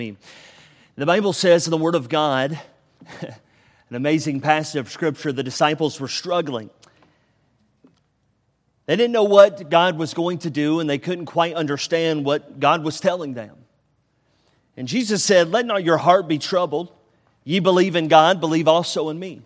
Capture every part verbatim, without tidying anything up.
The Bible says in the Word of God, an amazing passage of Scripture, the disciples were struggling. They didn't know what God was going to do, and they couldn't quite understand what God was telling them. And Jesus said, "Let not your heart be troubled. Ye believe in God, believe also in me.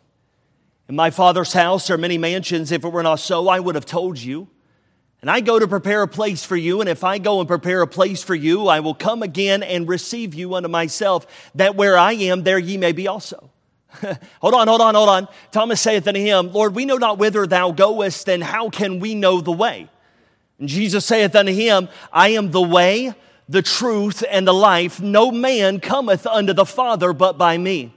In my Father's house are many mansions. If it were not so, I would have told you. And I go to prepare a place for you, and if I go and prepare a place for you, I will come again and receive you unto myself, that where I am, there ye may be also." hold on, hold on, hold on. Thomas saith unto him, "Lord, we know not whither thou goest, then how can we know the way?" And Jesus saith unto him, "I am the way, the truth, and the life. No man cometh unto the Father but by me."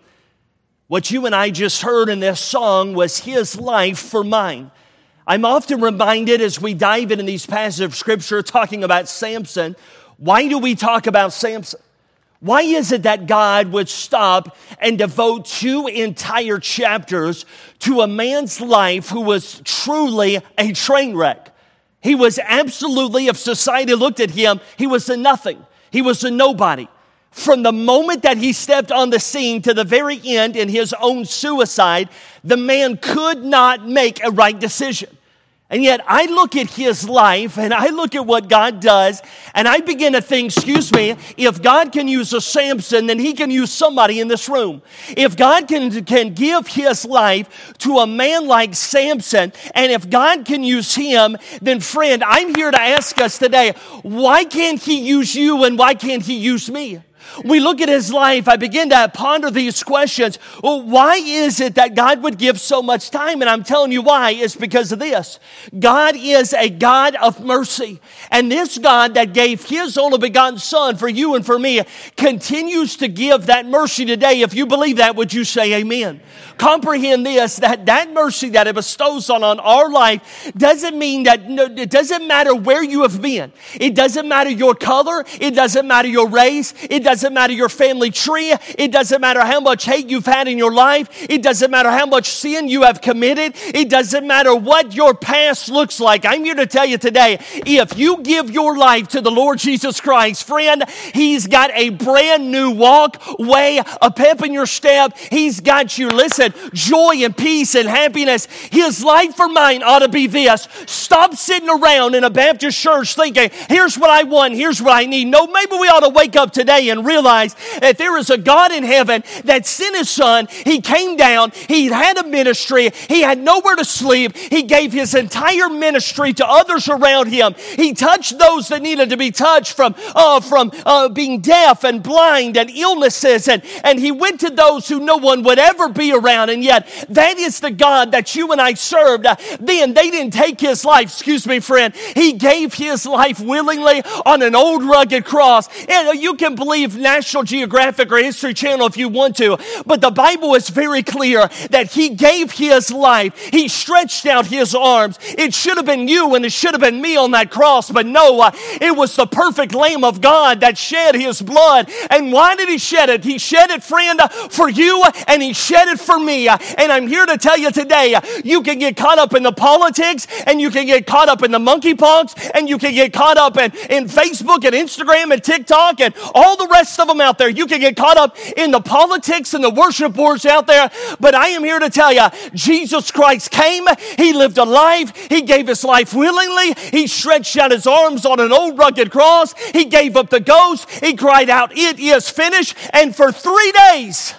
What you and I just heard in this song was his life for mine. I'm often reminded as we dive into these passages of Scripture talking about Samson, why do we talk about Samson? Why is it that God would stop and devote two entire chapters to a man's life who was truly a train wreck? He was absolutely, if society looked at him, he was a nothing. He was a nobody. From the moment that he stepped on the scene to the very end in his own suicide, the man could not make a right decision. And yet I look at his life and I look at what God does and I begin to think, excuse me, if God can use a Samson, then he can use somebody in this room. If God can, can give his life to a man like Samson, and if God can use him, then friend, I'm here to ask us today, why can't he use you and why can't he use me? We look at his life, I begin to ponder these questions. Well, why is it that God would give so much time? And I'm telling you why. It's because of this. God is a God of mercy. And this God that gave his only begotten Son for you and for me continues to give that mercy today. If you believe that, would you say amen? Comprehend this, that that mercy that it bestows on, on our life doesn't mean that, no, it doesn't matter where you have been. It doesn't matter your color. It doesn't matter your race. It doesn't matter your family tree. It doesn't matter how much hate you've had in your life. It doesn't matter how much sin you have committed. It doesn't matter what your past looks like. I'm here to tell you today, if you give your life to the Lord Jesus Christ, friend, he's got a brand new walk, way, a pep in your step. He's got you, listen, joy and peace and happiness. His life for mine ought to be this. Stop sitting around in a Baptist church thinking, here's what I want, here's what I need. No, maybe we ought to wake up today and realize that there is a God in heaven that sent his Son. He came down. He had a ministry. He had nowhere to sleep. He gave his entire ministry to others around him. He touched those that needed to be touched from, uh, from uh, being deaf and blind and illnesses. And, and he went to those who no one would ever be around. And yet, that is the God that you and I served. Uh, then they didn't take his life, excuse me, friend. He gave his life willingly on an old rugged cross. And uh, you can believe National Geographic or History Channel if you want to, but the Bible is very clear that he gave his life. He stretched out his arms. It should have been you and it should have been me on that cross, but no, uh, it was the perfect Lamb of God that shed his blood. And why did he shed it? He shed it, friend, uh, for you, uh, and he shed it for me. Uh, and I'm here to tell you today, uh, you can get caught up in the politics, and you can get caught up in the monkeypox, and you can get caught up in, in Facebook and Instagram and TikTok and all the rest of them out there. You can get caught up in the politics and the worship boards out there, but I am here to tell you, Jesus Christ came, he lived a life, he gave his life willingly, he stretched out his arms on an old rugged cross, he gave up the ghost, he cried out, "It is finished," and for three days,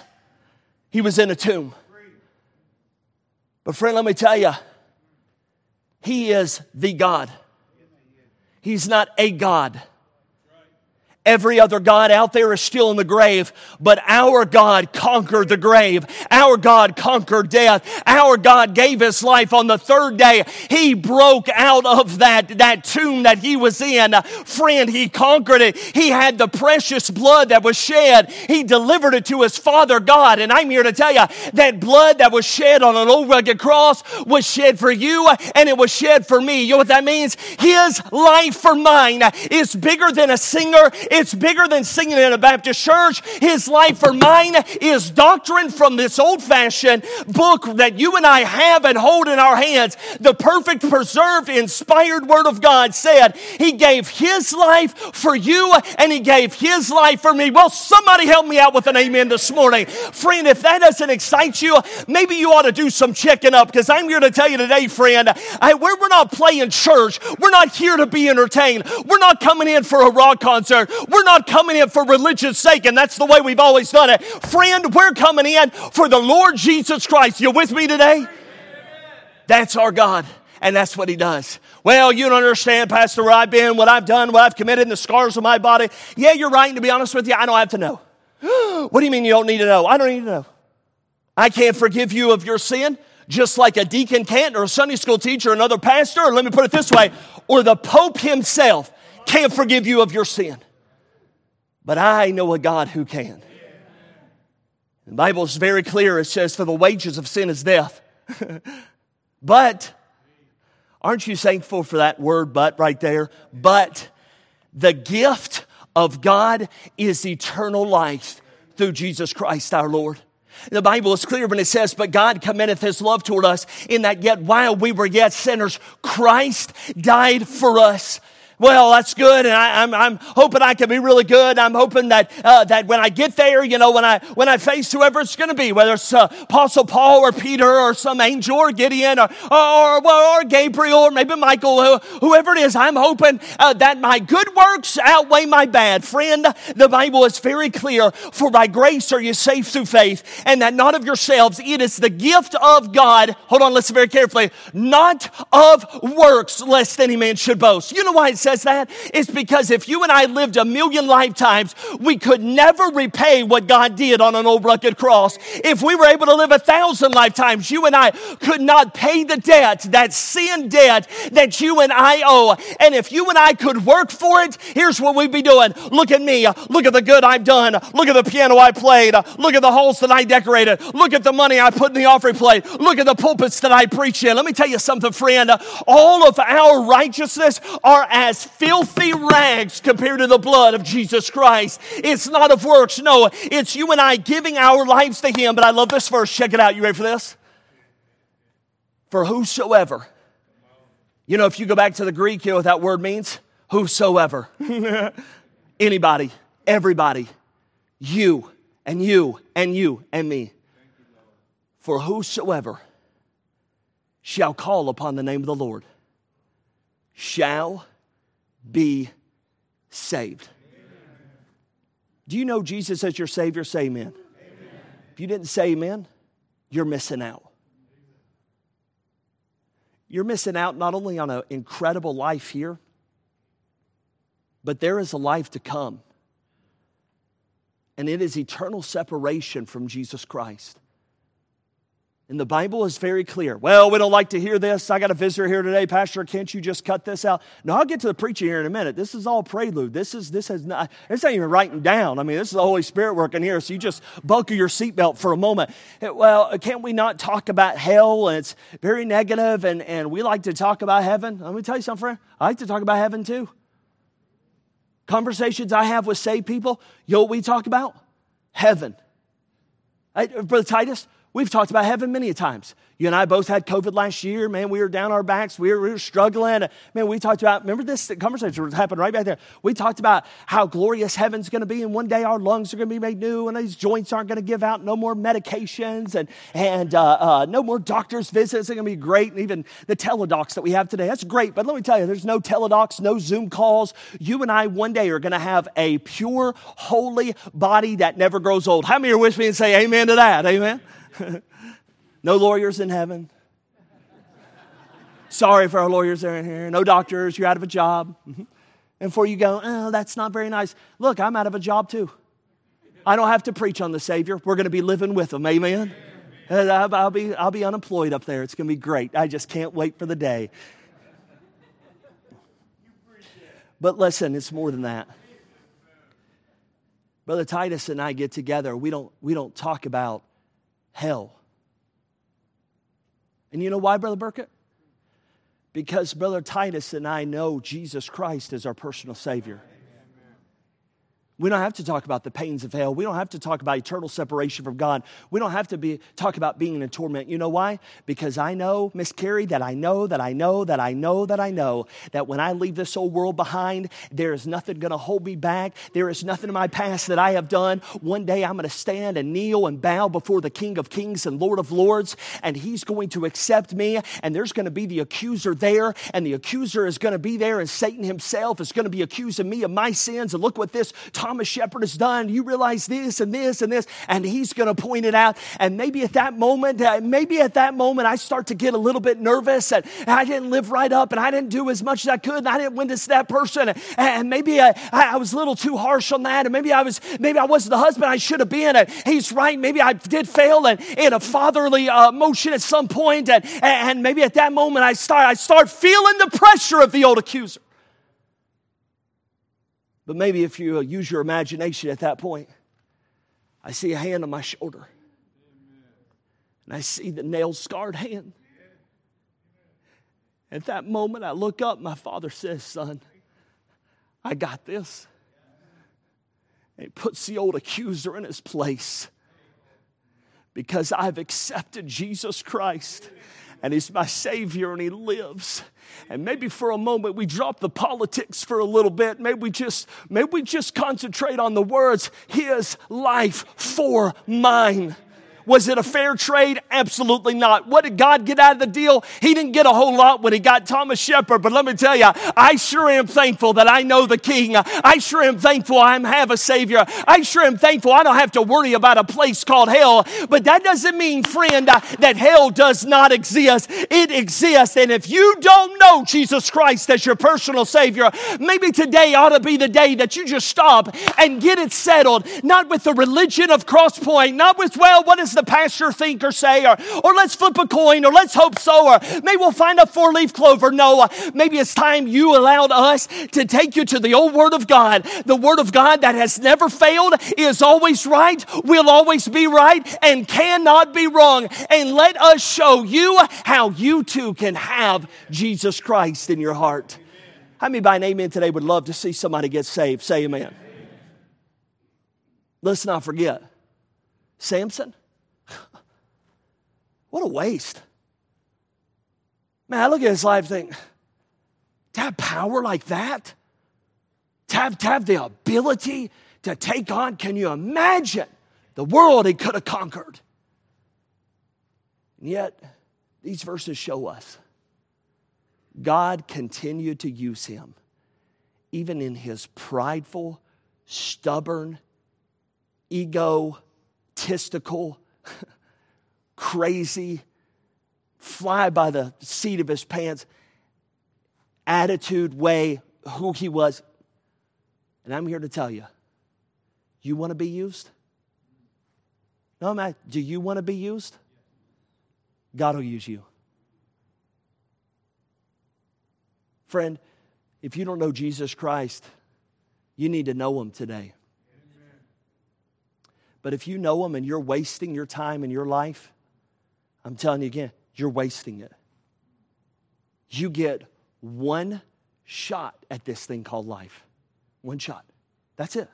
he was in a tomb. But friend, let me tell you, he is the God. He's not a God. Every other God out there is still in the grave, but our God conquered the grave. Our God conquered death. Our God gave his life on the third day. He broke out of that, that tomb that he was in. Friend, he conquered it. He had the precious blood that was shed. He delivered it to his Father God. And I'm here to tell you, that blood that was shed on an old rugged cross was shed for you, and it was shed for me. You know what that means? His life for mine is bigger than a singer. It's bigger than singing in a Baptist church. His life for mine is doctrine from this old-fashioned book that you and I have and hold in our hands. The perfect, preserved, inspired Word of God said He gave His life for you and He gave His life for me. Well, somebody help me out with an amen this morning. Friend, if that doesn't excite you, maybe you ought to do some checking up, because I'm here to tell you today, friend, I, we're, we're not playing church. We're not here to be entertained. We're not coming in for a rock concert. We're not coming in for religion's sake, and that's the way we've always done it. Friend, we're coming in for the Lord Jesus Christ. You with me today? That's our God, and that's what He does. Well, you don't understand, Pastor, where I've been, what I've done, what I've committed, and the scars of my body. Yeah, you're right, and to be honest with you, I don't have to know. What do you mean you don't need to know? I don't need to know. I can't forgive you of your sin, just like a deacon can't, or a Sunday school teacher, or another pastor, or let me put it this way, or the Pope himself can't forgive you of your sin. But I know a God who can. The Bible is very clear. It says, for the wages of sin is death. But, aren't you thankful for that word but right there? But the gift of God is eternal life through Jesus Christ our Lord. The Bible is clear when it says, but God commendeth His love toward us in that yet while we were yet sinners, Christ died for us. Well, that's good, and I, I'm, I'm hoping I can be really good. I'm hoping that uh, that when I get there, you know, when I when I face whoever it's going to be, whether it's uh, Apostle Paul or Peter or some angel or Gideon or or, or, or Gabriel or maybe Michael, whoever it is, I'm hoping uh, that my good works outweigh my bad. Friend, the Bible is very clear. For by grace are you saved through faith, and that not of yourselves. It is the gift of God. Hold on, listen very carefully. Not of works, lest any man should boast. You know why it says that? It's because if you and I lived a million lifetimes, we could never repay what God did on an old rugged cross. If we were able to live a thousand lifetimes, you and I could not pay the debt, that sin debt that you and I owe. And if you and I could work for it, here's what we'd be doing. Look at me. Look at the good I've done. Look at the piano I played. Look at the halls that I decorated. Look at the money I put in the offering plate. Look at the pulpits that I preach in. Let me tell you something, friend. All of our righteousness are as filthy rags compared to the blood of Jesus Christ. It's not of works. No, it's you and I giving our lives to Him. But I love this verse. Check it out. You ready for this? For whosoever. You know, if you go back to the Greek, you know what that word means? Whosoever. Anybody, everybody, you and you and you and me. For whosoever shall call upon the name of the Lord shall be saved. Do you know Jesus as your Savior? Say amen. Amen. If you didn't say amen, you're missing out. You're missing out not only on an incredible life here, but there is a life to come. And it is eternal separation from Jesus Christ. And the Bible is very clear. Well, we don't like to hear this. I got a visitor here today. Pastor, can't you just cut this out? No, I'll get to the preaching here in a minute. This is all prelude. This is this has not, this ain't even writing down. I mean, this is the Holy Spirit working here. So you just buckle your seatbelt for a moment. Well, can't we not talk about hell? And it's very negative, and, and we like to talk about heaven. Let me tell you something, friend. I like to talk about heaven too. Conversations I have with saved people, you know what we talk about? Heaven. I, Brother Titus, we've talked about heaven many times. You and I both had COVID last year. Man, we were down our backs. We were, we were struggling. Man, we talked about, remember this conversation happened right back there. We talked about how glorious heaven's going to be, and one day our lungs are going to be made new, and these joints aren't going to give out, no more medications, and, and uh, uh, no more doctor's visits. They're going to be great, and even the teledocs that we have today. That's great, but let me tell you, there's no teledocs, no Zoom calls. You and I one day are going to have a pure, holy body that never grows old. How many are with me and say amen to that? Amen? No lawyers in heaven. Sorry for our lawyers that are in here. No doctors. You're out of a job. And before you go, oh, that's not very nice. Look, I'm out of a job too. I don't have to preach on the Savior. We're going to be living with Him. Amen? I'll, I'll be, I'll be unemployed up there. It's going to be great. I just can't wait for the day. But listen, it's more than that. Brother Titus and I get together. We don't, we don't talk about hell. And you know why, Brother Burkett? Because Brother Titus and I know Jesus Christ is our personal Savior. We don't have to talk about the pains of hell. We don't have to talk about eternal separation from God. We don't have to be talk about being in torment. You know why? Because I know, Miss Carrie, that I know, that I know, that I know, that I know, that when I leave this old world behind, there is nothing going to hold me back. There is nothing in my past that I have done. One day I'm going to stand and kneel and bow before the King of Kings and Lord of Lords, and He's going to accept me, and there's going to be the accuser there, and the accuser is going to be there, and Satan himself is going to be accusing me of my sins, and look what this Thomas Shepard has done. You realize this and this and this, and he's going to point it out. And maybe at that moment, uh, maybe at that moment, I start to get a little bit nervous, and, and I didn't live right up, and I didn't do as much as I could, and I didn't witness that person, and, and maybe I, I was a little too harsh on that, and maybe I was, maybe I wasn't the husband I should have been. And he's right. Maybe I did fail in, in a fatherly uh, motion at some point, and, and maybe at that moment I start, I start feeling the pressure of the old accuser. But maybe if you use your imagination at that point, I see a hand on my shoulder. And I see the nail-scarred hand. At that moment, I look up. My Father says, son, I got this. And He puts the old accuser in his place. Because I've accepted Jesus Christ. And He's my Savior, and He lives. And maybe for a moment we drop the politics for a little bit. Maybe we just, maybe we just concentrate on the words, His life for mine. Was it a fair trade? Absolutely not. What did God get out of the deal? He didn't get a whole lot when He got Thomas Shepard. But let me tell you, I sure am thankful that I know the King. I sure am thankful I have a Savior. I sure am thankful I don't have to worry about a place called hell. But that doesn't mean, friend, that hell does not exist. It exists. And if you don't know Jesus Christ as your personal Savior, maybe today ought to be the day that you just stop and get it settled. Not with the religion of Crosspoint. Not with, well, what is the pastor think or say, or, or let's flip a coin, or let's hope so, or maybe we'll find a four-leaf clover. No, uh, maybe it's time you allowed us to take you to the old Word of God. The Word of God that has never failed, is always right, will always be right, and cannot be wrong. And let us show you how you too can have Jesus Christ in your heart. How many by an amen today would love to see somebody get saved? Say amen. Amen. Let's not forget, Samson. What a waste. Man, I look at his life and think, to have power like that? To have, to have the ability to take on, can you imagine the world he could have conquered? And yet, these verses show us God continued to use him, even in his prideful, stubborn, egotistical, crazy, fly by the seat of his pants attitude, way, who he was. And I'm here to tell you, you want to be used? No, man, do you want to be used? God will use you. Friend, if you don't know Jesus Christ, you need to know Him today. Amen. But if you know Him and you're wasting your time in your life, I'm telling you again, you're wasting it. You get one shot at this thing called life. One shot. That's it.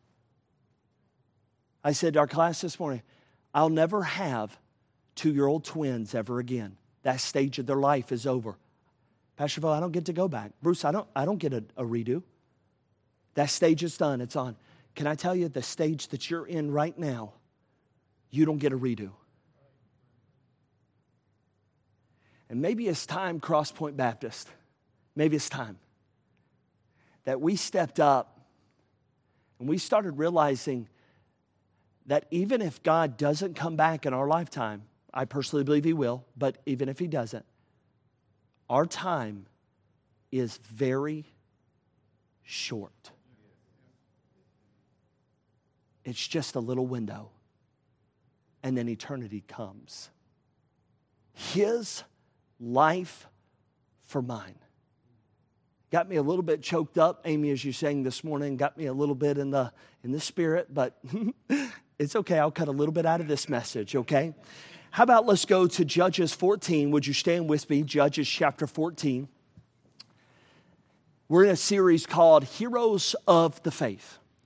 I said to our class this morning, I'll never have two-year-old twins ever again. That stage of their life is over. Pastor Phil, I don't get to go back. Bruce, I don't, I don't get a, a redo. That stage is done. It's on. Can I tell you, the stage that you're in right now, you don't get a redo. And maybe it's time, Crosspoint Baptist, maybe it's time that we stepped up and we started realizing that even if God doesn't come back in our lifetime, I personally believe He will, but even if He doesn't, our time is very short. It's just a little window, and then eternity comes. His life for mine. Got me a little bit choked up, Amy, as you sang this morning. Got me a little bit in the in the spirit, but it's okay. I'll cut a little bit out of this message, okay? How about let's go to Judges fourteen. Would you stand with me? Judges chapter fourteen. We're in a series called Heroes of the Faith.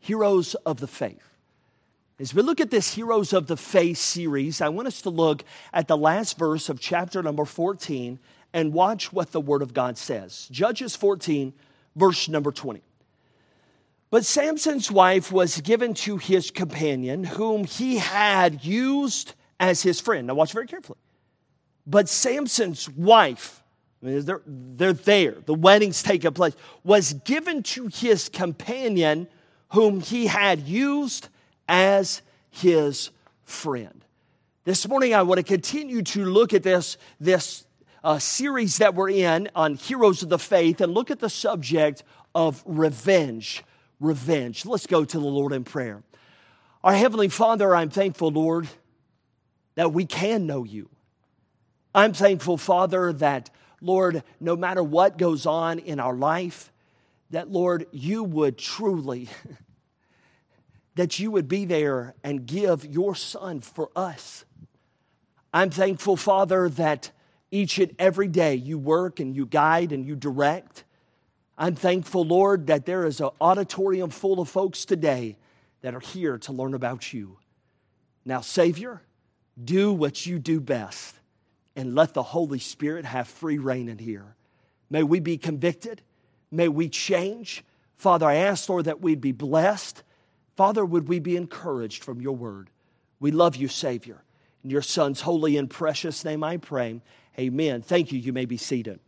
Heroes of the Faith. As we look at this Heroes of the Faith series, I want us to look at the last verse of chapter number fourteen and watch what the Word of God says. Judges fourteen, verse number twenty. But Samson's wife was given to his companion, whom he had used as his friend. Now watch very carefully. But Samson's wife, I mean, they're, they're there, the wedding's taking place, was given to his companion, whom he had used as his friend. This morning I want to continue to look at this, this uh, series that we're in on Heroes of the Faith and look at the subject of revenge. Revenge. Let's go to the Lord in prayer. Our Heavenly Father, I'm thankful, Lord, that we can know you. I'm thankful, Father, that, Lord, no matter what goes on in our life, that, Lord, you would truly that you would be there and give your Son for us. I'm thankful, Father, that each and every day you work and you guide and you direct. I'm thankful, Lord, that there is an auditorium full of folks today that are here to learn about you. Now, Savior, do what you do best and let the Holy Spirit have free reign in here. May we be convicted. May we change. Father, I ask, Lord, that we'd be blessed. Father, would we be encouraged from your word? We love you, Savior. In your Son's holy and precious name I pray. Amen. Thank you. You may be seated.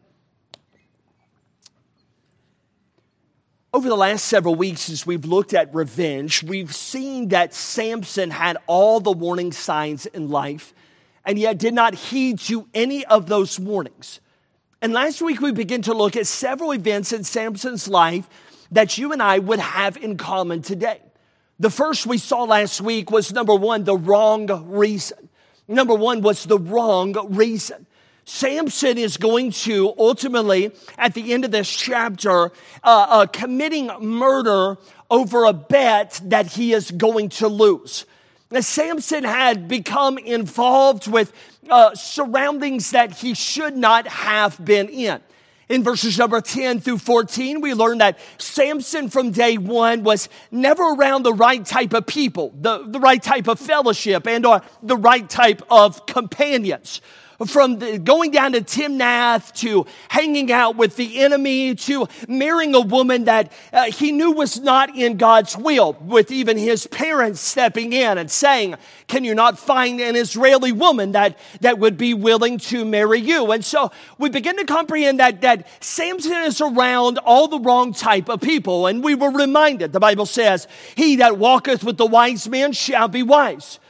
Over the last several weeks, as we've looked at revenge, we've seen that Samson had all the warning signs in life, and yet did not heed to any of those warnings. And last week, we began to look at several events in Samson's life that you and I would have in common today. The first we saw last week was, number one, the wrong reason. Number one was the wrong reason. Samson is going to ultimately, at the end of this chapter, uh, uh, committing murder over a bet that he is going to lose. Now, Samson had become involved with uh, surroundings that he should not have been in. In verses number ten through fourteen, we learn that Samson from day one was never around the right type of people, the, the right type of fellowship, and or the right type of companions. From the, going down to Timnath, to hanging out with the enemy, to marrying a woman that uh, he knew was not in God's will, with even his parents stepping in and saying, can you not find an Israeli woman that, that would be willing to marry you? And so we begin to comprehend that, that Samson is around all the wrong type of people. And we were reminded, the Bible says, he that walketh with the wise men shall be wise.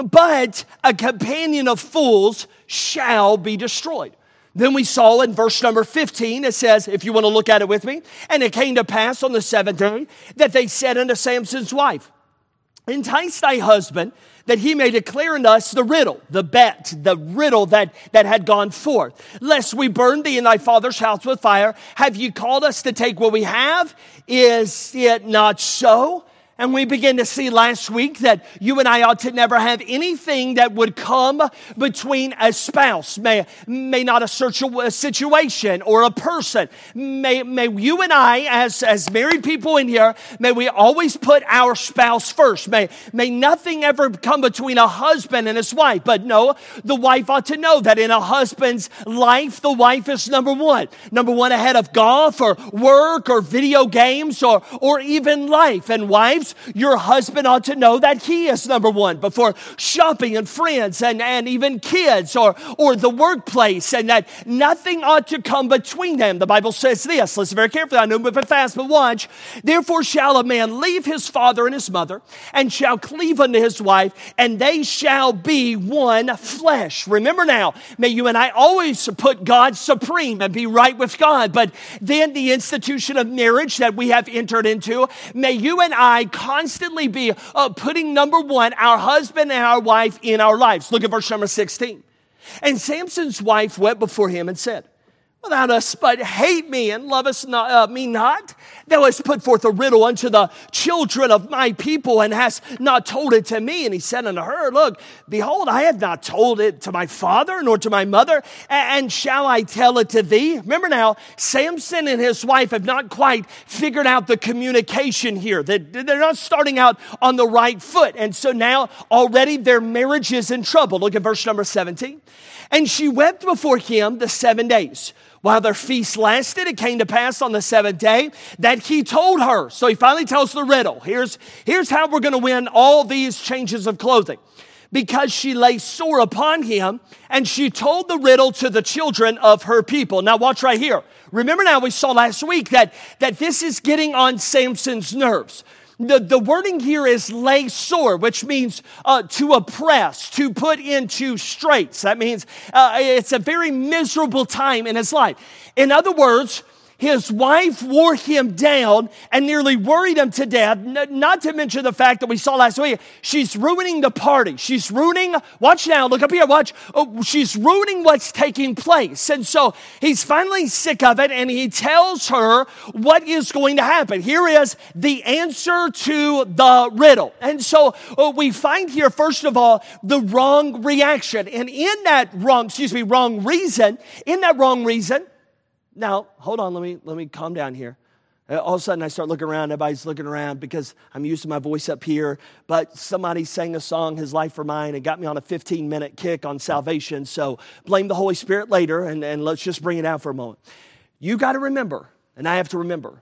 But a companion of fools shall be destroyed. Then we saw in verse number fifteen, it says, if you want to look at it with me, and it came to pass on the seventh day that they said unto Samson's wife, entice thy husband that he may declare unto us the riddle, the bet, the riddle that, that had gone forth. Lest we burn thee in thy father's house with fire. Have you called us to take what we have? Is it not so? And we began to see last week that you and I ought to never have anything that would come between a spouse, may, may not a situation or a person. May, may you and I, as, as married people in here, may we always put our spouse first. May, may nothing ever come between a husband and his wife. But no, the wife ought to know that in a husband's life, the wife is number one. Number one ahead of golf or work or video games or, or even life. And wives, your husband ought to know that he is number one before shopping and friends and, and even kids or, or the workplace, and that nothing ought to come between them. The Bible says this, listen very carefully, I know moving fast, but watch. Therefore shall a man leave his father and his mother, and shall cleave unto his wife, and they shall be one flesh. Remember now, may you and I always put God supreme and be right with God, but then the institution of marriage that we have entered into, may you and I constantly be uh, putting number one, our husband and our wife in our lives. Look at verse number sixteen. And Samson's wife wept before him and said, without us, but hate me and love us not, uh, me not? Thou hast put forth a riddle unto the children of my people, and hast not told it to me. And he said unto her, look, behold, I have not told it to my father, nor to my mother, and shall I tell it to thee? Remember now, Samson and his wife have not quite figured out the communication here. They're not starting out on the right foot. And so now already their marriage is in trouble. Look at verse number seventeen. And she wept before him the seven days. While their feast lasted, it came to pass on the seventh day that he told her. So he finally tells the riddle. Here's, here's how we're going to win all these changes of clothing. Because she lay sore upon him, and she told the riddle to the children of her people. Now watch right here. Remember now, we saw last week that, that this is getting on Samson's nerves. The, the wording here is lay sore, which means uh, to oppress, to put into straits. That means uh, it's a very miserable time in his life. In other words, his wife wore him down and nearly worried him to death. Not to mention the fact that we saw last week, she's ruining the party. She's ruining, watch now, look up here, watch. Oh, she's ruining what's taking place. And so he's finally sick of it, and he tells her what is going to happen. Here is the answer to the riddle. And so uh, we find here, first of all, the wrong reaction. And in that wrong, excuse me, wrong reason, in that wrong reason, now, hold on, let me let me calm down here. Uh, all of a sudden, I start looking around. Everybody's looking around because I'm using my voice up here. But somebody sang a song, His Life for Mine, and got me on a fifteen-minute kick on salvation. So blame the Holy Spirit later, and, and let's just bring it out for a moment. You got to remember, and I have to remember,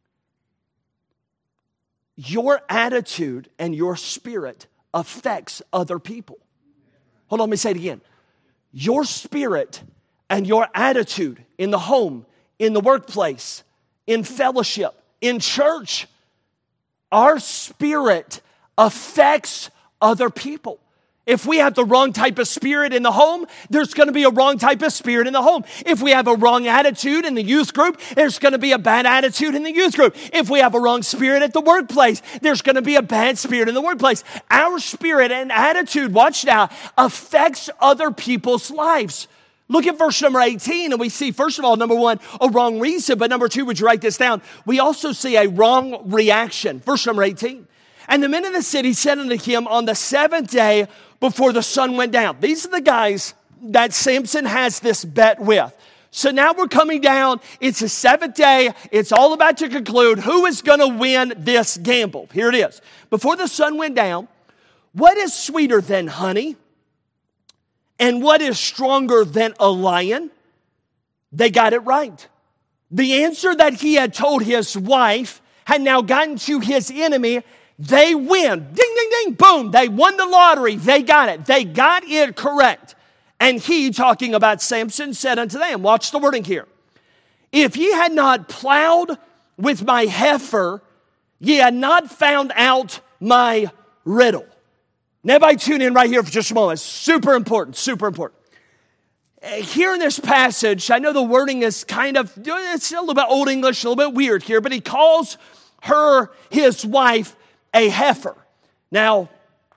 your attitude and your spirit affects other people. Hold on, let me say it again. Your spirit and your attitude in the home, in the workplace, in fellowship, in church, our spirit affects other people. If we have the wrong type of spirit in the home, there's going to be a wrong type of spirit in the home. If we have a wrong attitude in the youth group, there's going to be a bad attitude in the youth group. If we have a wrong spirit at the workplace, there's going to be a bad spirit in the workplace. Our spirit and attitude, watch now, affects other people's lives. Look at verse number eighteen, and we see, first of all, number one, a wrong reason, but number two, would you write this down? We also see a wrong reaction. Verse number eighteen. And the men of the city said unto him on the seventh day before the sun went down. These are the guys that Samson has this bet with. So now we're coming down. It's the seventh day. It's all about to conclude. Who is going to win this gamble? Here it is. Before the sun went down, what is sweeter than honey? And what is stronger than a lion? They got it right. The answer that he had told his wife had now gotten to his enemy. They win. Ding, ding, ding, boom. They won the lottery. They got it. They got it correct. And he, talking about Samson, said unto them, watch the wording here. If ye had not plowed with my heifer, ye had not found out my riddle. Now, everybody tune in right here for just a moment. It's super important, super important. Here in this passage, I know the wording is kind of, it's a little bit Old English, a little bit weird here, but he calls her, his wife, a heifer. Now,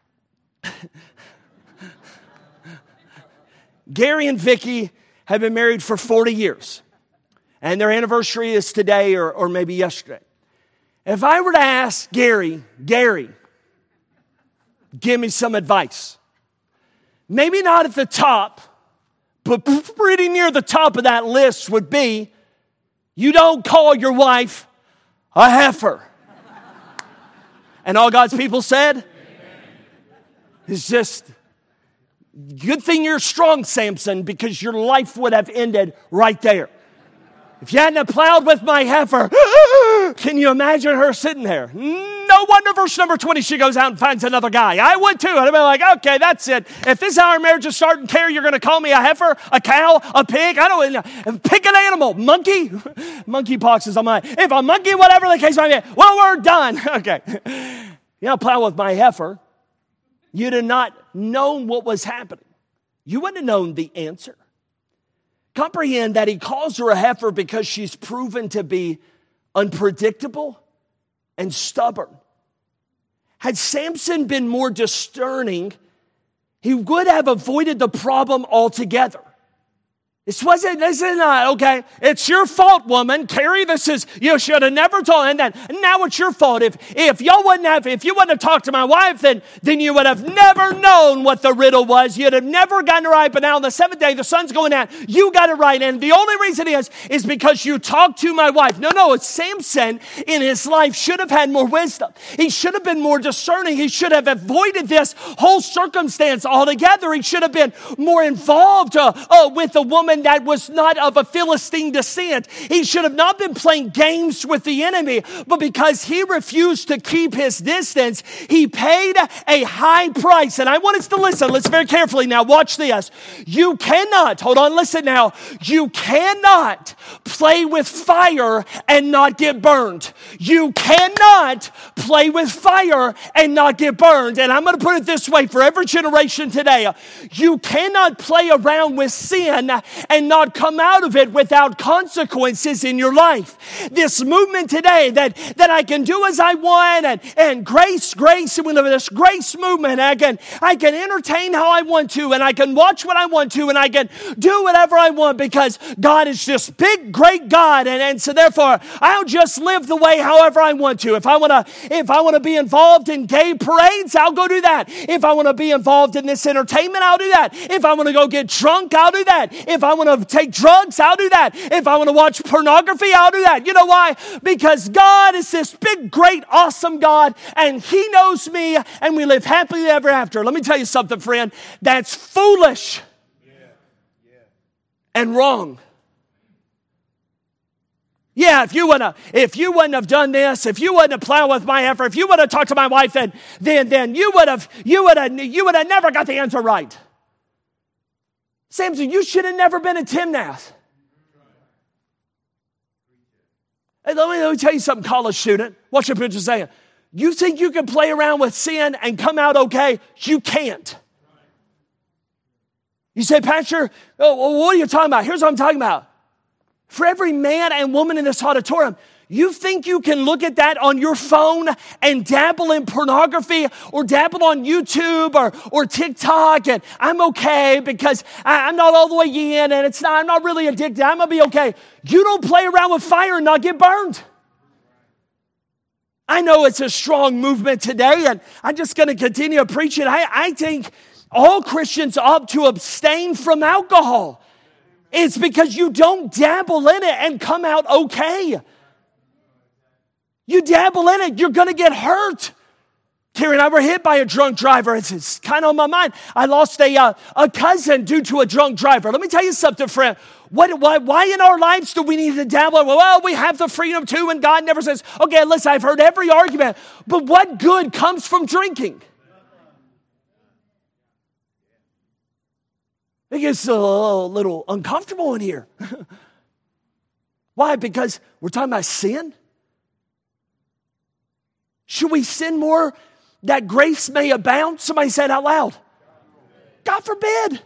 Gary and Vicky have been married for forty years, and their anniversary is today or, or maybe yesterday. If I were to ask Gary, Gary, give me some advice. Maybe not at the top, but pretty near the top of that list would be, you don't call your wife a heifer. And all God's people said, amen. It's just, good thing you're strong, Samson, because your life would have ended right there. If you hadn't have plowed with my heifer, can you imagine her sitting there? No wonder verse number twenty, she goes out and finds another guy. I would too. I'd be like, okay, that's it. If this is how our marriage is starting, care, you're going to call me a heifer, a cow, a pig. I don't know. Pick an animal. Monkey. Monkey pox is on my, if a monkey, whatever the case might be. Well, we're done. Okay. You know, plow with my heifer. You'd have not known what was happening. You wouldn't have known the answer. Comprehend that he calls her a heifer because she's proven to be unpredictable and stubborn. Had Samson been more discerning, he would have avoided the problem altogether. This wasn't, this is not, okay, it's your fault, woman. Carrie, this is, you should have never told, and then, and now it's your fault. If if y'all wouldn't have, if you wouldn't have talked to my wife, then, then you would have never known what the riddle was. You'd have never gotten it right, but now on the seventh day, the sun's going down. You got it right, and the only reason is, is because you talked to my wife. No, no, it's Samson in his life should have had more wisdom. He should have been more discerning. He should have avoided this whole circumstance altogether. He should have been more involved uh, uh, with the woman that was not of a Philistine descent. He should have not been playing games with the enemy, but because he refused to keep his distance, he paid a high price. And I want us to listen. Listen very carefully now. Watch this. You cannot, hold on, listen now. You cannot play with fire and not get burned. You cannot play with fire and not get burned. And I'm going to put it this way for every generation today. You cannot play around with sin and not come out of it without consequences in your life. This movement today that, that I can do as I want and, and grace, grace, and with this grace movement, I can, I can entertain how I want to, and I can watch what I want to, and I can do whatever I want because God is just big, great God. And, and so therefore, I'll just live the way however I want to. If I want to, if I want to be involved in gay parades, I'll go do that. If I want to be involved in this entertainment, I'll do that. If I want to go get drunk, I'll do that. If I want to take drugs, I'll do that. If I want to watch pornography, I'll do that. You know why? Because God is this big, great, awesome God, and He knows me, and we live happily ever after. Let me tell you something, friend. That's foolish yeah. Yeah. and wrong. Yeah, if you wouldn't have, if you wouldn't have done this, if you wouldn't have plowed with my effort, if you would have talked to my wife, then then then you would have you would have you would have never got the answer right. Samson, you should have never been in Timnath. Hey, let me, let me tell you something, college student. Watch your picture saying. You think you can play around with sin and come out okay? You can't. You say, Pastor, oh, what are you talking about? Here's what I'm talking about. For every man and woman in this auditorium, you think you can look at that on your phone and dabble in pornography or dabble on YouTube or, or TikTok and I'm okay because I, I'm not all the way in and it's not, I'm not really addicted. I'm going to be okay. You don't play around with fire and not get burned. I know it's a strong movement today and I'm just going to continue to preach it. I, I think all Christians ought to abstain from alcohol. It's because you don't dabble in it and come out okay. You dabble in it, you're going to get hurt. Terry and I were hit by a drunk driver. It's, it's kind of on my mind. I lost a, uh, a cousin due to a drunk driver. Let me tell you something, friend. What, why, why in our lives do we need to dabble? Well, we have the freedom to, and God never says, okay, listen, I've heard every argument, but what good comes from drinking? It gets a little, little uncomfortable in here. Why? Because we're talking about sin. Should we sin more that grace may abound? Somebody said out loud. God forbid.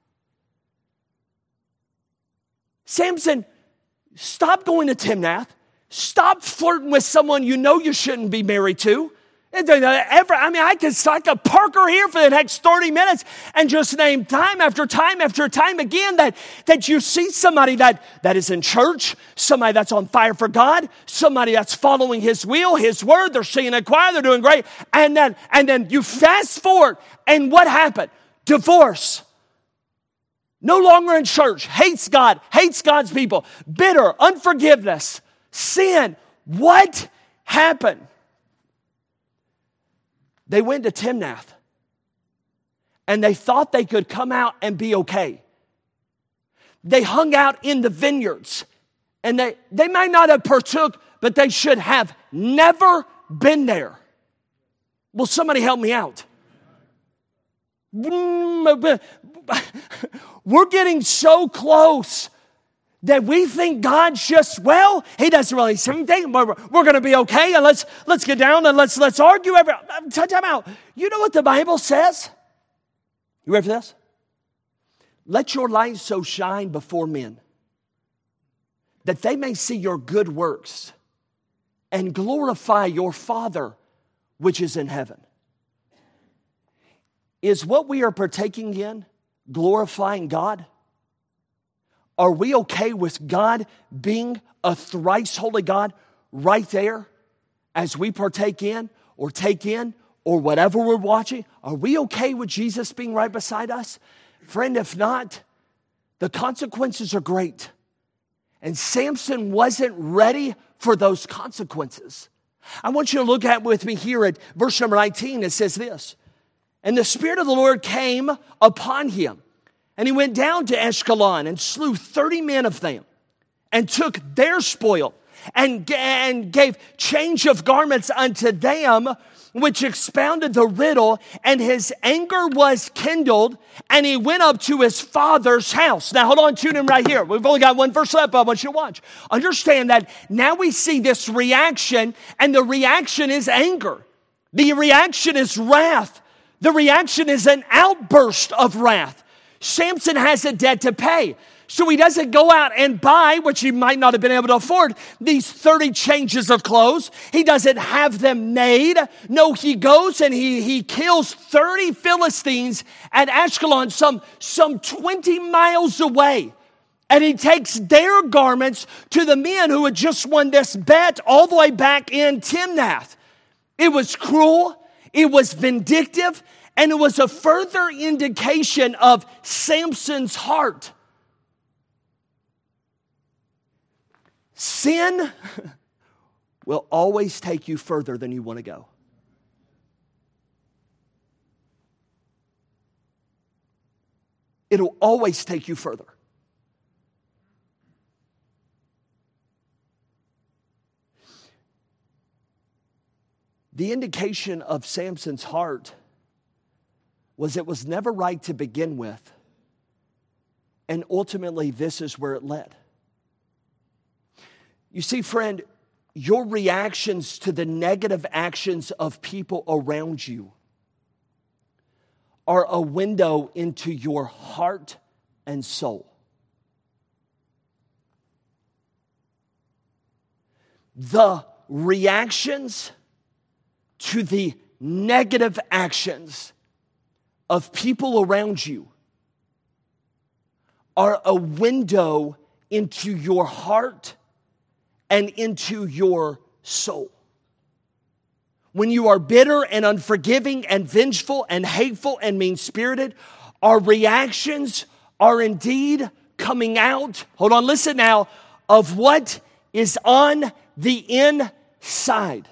Samson, stop going to Timnath. Stop flirting with someone you know you shouldn't be married to. Ever, I mean, I could, I could park her here for the next thirty minutes and just name time after time after time again that, that you see somebody that, that is in church, somebody that's on fire for God, somebody that's following His will, His word, they're singing a choir, they're doing great. And then, and then you fast forward, and what happened? Divorce. No longer in church, hates God, hates God's people, bitter, unforgiveness, sin. What happened? They went to Timnath, and they thought they could come out and be okay. They hung out in the vineyards, and they, they might not have partook, but they should have never been there. Will somebody help me out? We're getting so close that we think God's just, well, He doesn't really say anything. We're, we're going to be okay, and let's let's get down and let's let's argue. Every time out. You know what the Bible says? You ready for this? Let your light so shine before men that they may see your good works and glorify your Father which is in heaven. Is what we are partaking in glorifying God? Are we okay with God being a thrice holy God right there as we partake in or take in or whatever we're watching? Are we okay with Jesus being right beside us? Friend, if not, the consequences are great. And Samson wasn't ready for those consequences. I want you to look at with me here at verse number nineteen. It says this, and the Spirit of the Lord came upon him, and he went down to Ashkelon and slew thirty men of them and took their spoil and, and gave change of garments unto them, which expounded the riddle, and his anger was kindled, and he went up to his father's house. Now, hold on, tune in right here. We've only got one verse left, but I want you to watch. Understand that now we see this reaction, and the reaction is anger. The reaction is wrath. The reaction is an outburst of wrath. Samson has a debt to pay. So he doesn't go out and buy, which he might not have been able to afford, these thirty changes of clothes. He doesn't have them made. No, he goes and he, he kills thirty Philistines at Ashkelon, some, some twenty miles away. And he takes their garments to the men who had just won this bet all the way back in Timnath. It was cruel. It was vindictive. And it was a further indication of Samson's heart. Sin will always take you further than you want to go. It'll always take you further. The indication of Samson's heart was it was never right to begin with, and ultimately this is where it led. You see, friend, your reactions to the negative actions of people around you are a window into your heart and soul. The reactions to the negative actions of people around you are a window into your heart and into your soul. When you are bitter and unforgiving and vengeful and hateful and mean-spirited, our reactions are indeed coming out, hold on, listen now, of what is on the inside.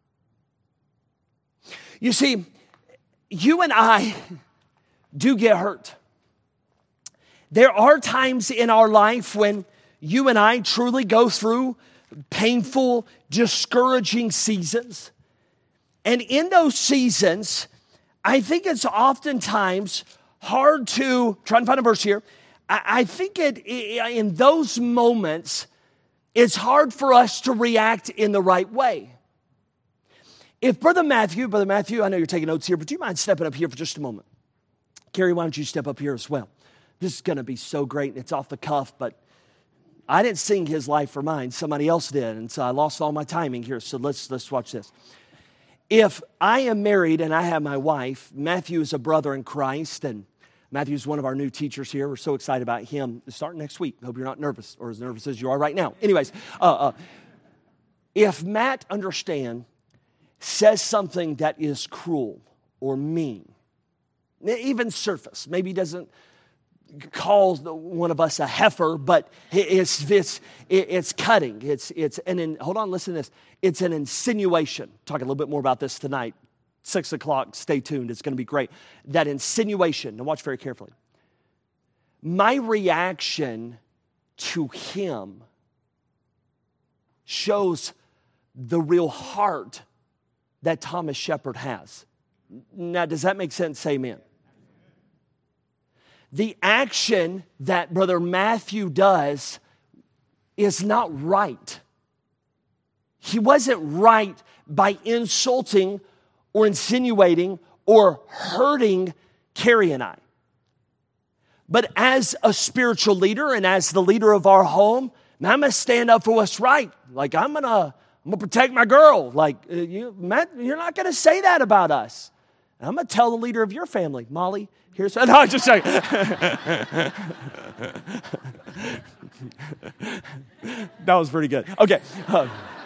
You see, you and I do get hurt. There are times in our life when you and I truly go through painful, discouraging seasons. And in those seasons, I think it's oftentimes hard to, try and find a verse here, I, I think it in those moments, it's hard for us to react in the right way. If Brother Matthew, Brother Matthew, I know you're taking notes here, but do you mind stepping up here for just a moment? Carrie, why don't you step up here as well? This is going to be so great, and it's off the cuff, but I didn't sing his life for mine. Somebody else did, and so I lost all my timing here, so let's, let's watch this. If I am married and I have my wife, Matthew is a brother in Christ, and Matthew's one of our new teachers here. We're so excited about him. Starting next week. Hope you're not nervous, or as nervous as you are right now. Anyways, uh, uh, if Matt, understand, says something that is cruel or mean, even surface, maybe he doesn't call one of us a heifer, but it's it's it's cutting. It's it's an hold on, listen to this. It's an insinuation. Talk a little bit more about this tonight. Six o'clock. Stay tuned. It's going to be great. That insinuation. Now watch very carefully. My reaction to him shows the real heart that Thomas Shepard has. Now, does that make sense? Say amen. The action that Brother Matthew does is not right. He wasn't right by insulting or insinuating or hurting Carrie and I. But as a spiritual leader and as the leader of our home, now I'm going to stand up for what's right. Like, I'm going to I'm going to protect my girl. Like, uh, you, Matt, you're not going to say that about us. I'm going to tell the leader of your family, Molly, here's... No, I'm just saying. That was pretty good. Okay. Uh,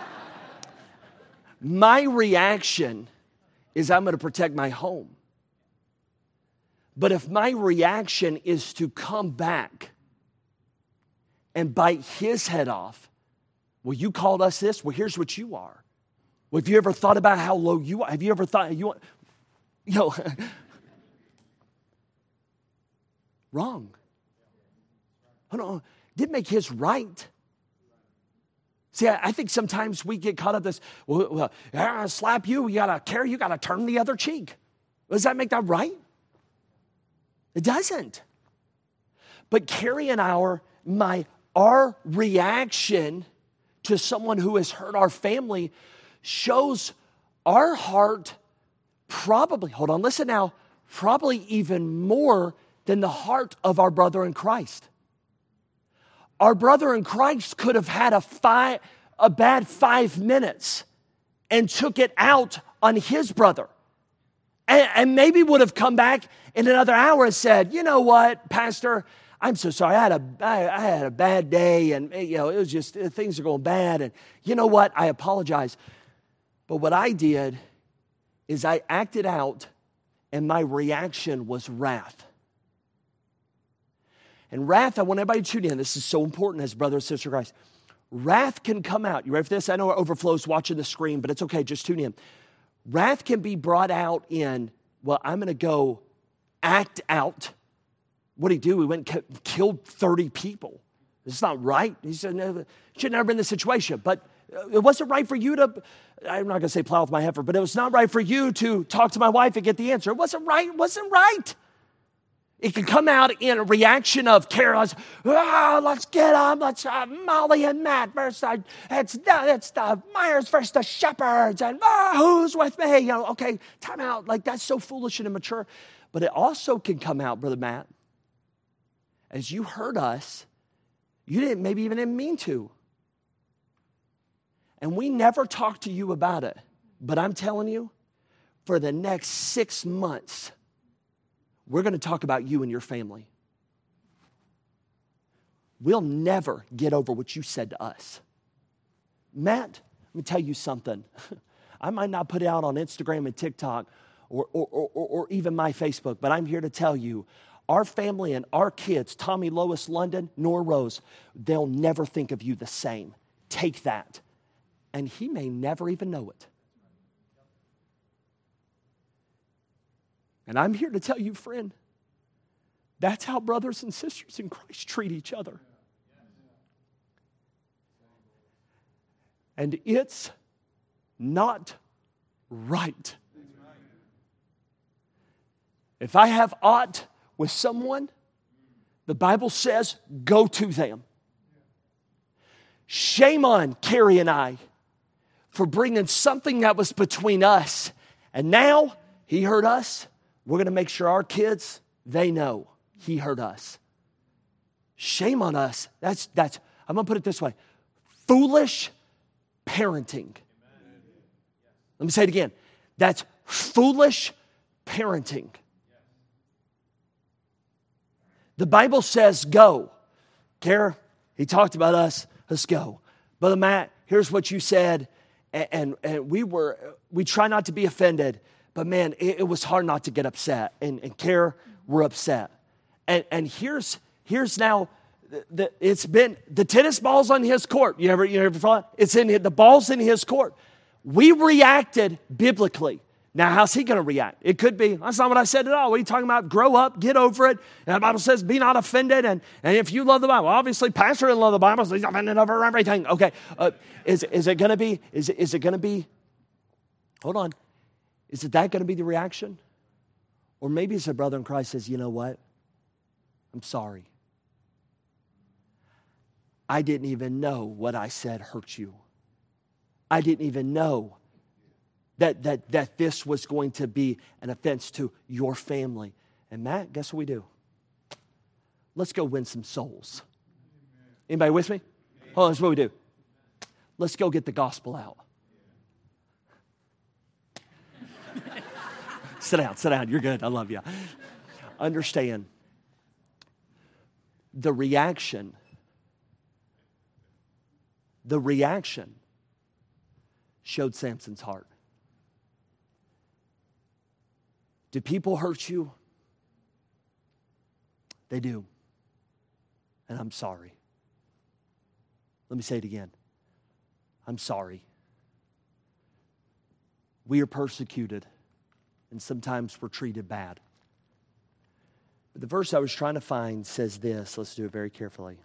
my reaction is I'm going to protect my home. But if my reaction is to come back and bite his head off, well, you called us this. Well, here's what you are. Well, have you ever thought about how low you are? Have you ever thought, you, you know, wrong. Hold on. Didn't make his right. See, I, I think sometimes we get caught up this, well, well I slap you, you got to carry, you got to turn the other cheek. Does that make that right? It doesn't. But Carrie and our, my, our reaction to someone who has hurt our family shows our heart probably, hold on, listen now, probably even more than the heart of our brother in Christ. Our brother in Christ could have had a, five, a bad five minutes and took it out on his brother. And, and maybe would have come back in another hour and said, you know what, Pastor, I'm so sorry. I had a, I, I had a bad day, and you know, it was just, things are going bad. And you know what? I apologize. But what I did is I acted out, and my reaction was wrath. And wrath, I want everybody to tune in. This is so important as brother and sister in Christ. Wrath can come out. You ready for this? I know it overflows watching the screen, but it's okay. Just tune in. Wrath can be brought out in, well, I'm going to go act out. What did he do? He went and killed thirty people. It's not right. He said, no, it should never been in this situation. But it wasn't right for you to, I'm not going to say plow with my heifer, but it was not right for you to talk to my wife and get the answer. It wasn't right. It wasn't right. It can come out in a reaction of Carol's, oh, let's get on, let's, uh, Molly and Matt versus, uh, it's, it's the Myers versus the Shepherds, and oh, who's with me? You know, okay, time out. Like, that's so foolish and immature. But it also can come out, Brother Matt, as you heard us, you didn't, maybe even didn't mean to. And we never talked to you about it. But I'm telling you, for the next six months, we're going to talk about you and your family. We'll never get over what you said to us. Matt, let me tell you something. I might not put it out on Instagram and TikTok or, or, or, or even my Facebook, but I'm here to tell you, our family and our kids, Tommy, Lois, London, Nora, Rose, they'll never think of you the same. Take that. And he may never even know it. And I'm here to tell you, friend, that's how brothers and sisters in Christ treat each other. And it's not right. If I have aught with someone, the Bible says, go to them. Shame on Carrie and I for bringing something that was between us. And now he hurt us. We're going to make sure our kids, they know he hurt us. Shame on us. That's, that's, I'm going to put it this way. Foolish parenting. Let me say it again. That's foolish parenting. The Bible says go. Kara, he talked about us. Let's go. Brother Matt, here's what you said. And, and, and we were, we try not to be offended. But man, it, it was hard not to get upset. And, and Kara, we're upset. And, and here's, here's now, the, the, it's been, the tennis ball's on his court. You ever, you ever thought? It's in, the ball's in his court. We reacted biblically. Now, how's he going to react? It could be, that's not what I said at all. What are you talking about? Grow up, get over it. And the Bible says, be not offended. And, and if you love the Bible, obviously, pastor didn't love the Bible, so he's offended over everything. Okay, uh, is, is it going to be, is, is it going to be, hold on, is it that going to be the reaction? Or maybe it's a brother in Christ says, you know what? I'm sorry. I didn't even know what I said hurt you. I didn't even know That, that, that this was going to be an offense to your family. And Matt, guess what we do? Let's go win some souls. Anybody with me? Hold on, that's what we do. Let's go get the gospel out. Sit down, sit down. You're good. I love you. Understand, the reaction, the reaction showed Samson's heart. Do people hurt you? They do. And I'm sorry. Let me say it again. I'm sorry. We are persecuted, and sometimes we're treated bad. But the verse I was trying to find says this. Let's do it very carefully.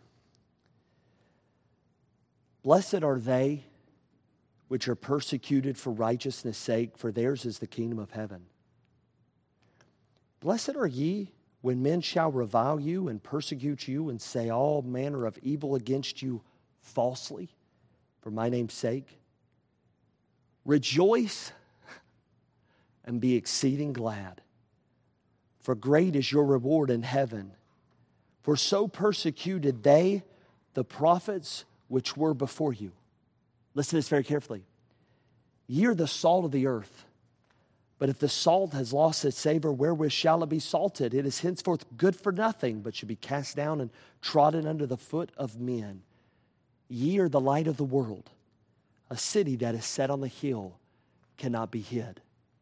Blessed are they which are persecuted for righteousness' sake, for theirs is the kingdom of heaven. Blessed are ye when men shall revile you and persecute you and say all manner of evil against you falsely for my name's sake. Rejoice and be exceeding glad, for great is your reward in heaven. For so persecuted they the prophets which were before you. Listen to this very carefully. Ye are the salt of the earth. But if the salt has lost its savor, wherewith shall it be salted? It is henceforth good for nothing, but should be cast down and trodden under the foot of men. Ye are the light of the world. A city that is set on the hill cannot be hid.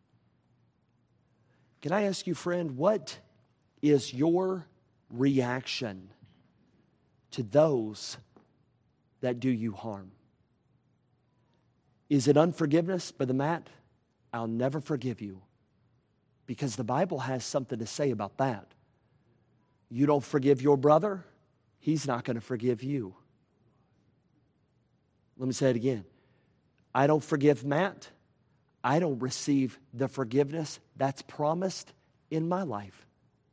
Can I ask you, friend, what is your reaction to those that do you harm? Is it unforgiveness, Brother Matt? I'll never forgive you. Because the Bible has something to say about that. You don't forgive your brother, he's not going to forgive you. Let me say it again. I don't forgive Matt. I don't receive the forgiveness that's promised in my life.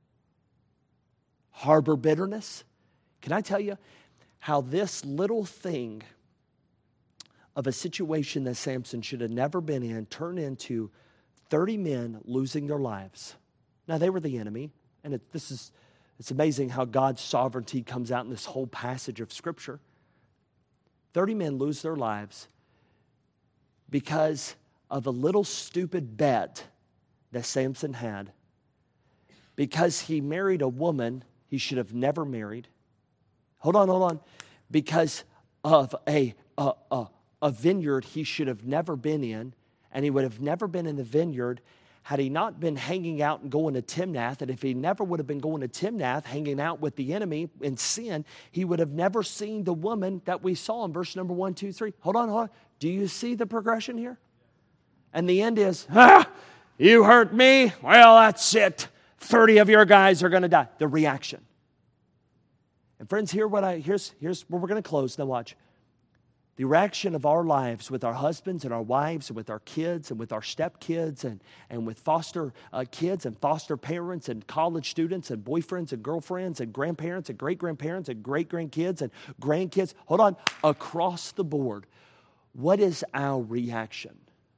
Harbor bitterness. Can I tell you how this little thing of a situation that Samson should have never been in turned into thirty men losing their lives? Now, they were the enemy, and it, this is it's amazing how God's sovereignty comes out in this whole passage of Scripture. thirty men lose their lives because of a little stupid bet that Samson had. Because he married a woman he should have never married. Hold on, hold on. Because of a, a, a, a vineyard he should have never been in, and he would have never been in the vineyard had he not been hanging out and going to Timnath. And if he never would have been going to Timnath, hanging out with the enemy in sin, he would have never seen the woman that we saw in verse number one, two, three. Hold on, hold on. Do you see the progression here? And the end is, ah, you hurt me? Well, that's it. thirty of your guys are going to die. The reaction. And friends, here what I here's, here's where we're going to close. Now watch. The reaction of our lives with our husbands and our wives and with our kids and with our stepkids and, and with foster uh, kids and foster parents and college students and boyfriends and girlfriends and grandparents and great-grandparents and great-grandkids and grandkids. Hold on. Across the board, what is our reaction?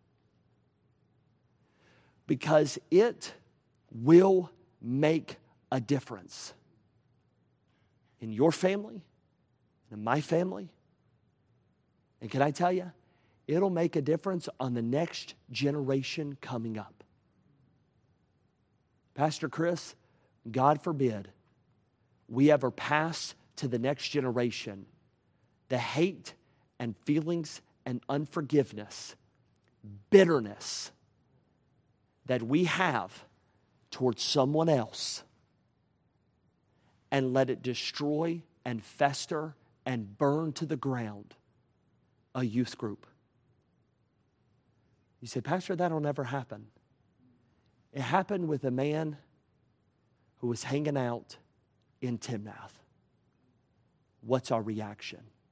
Because it will make a difference in your family, in my family. And can I tell you, it'll make a difference on the next generation coming up. Pastor Chris, God forbid we ever pass to the next generation the hate and feelings and unforgiveness, bitterness that we have towards someone else, and let it destroy and fester and burn to the ground a youth group. You say, Pastor, that'll never happen. It happened with a man who was hanging out in Timnath. What's our reaction?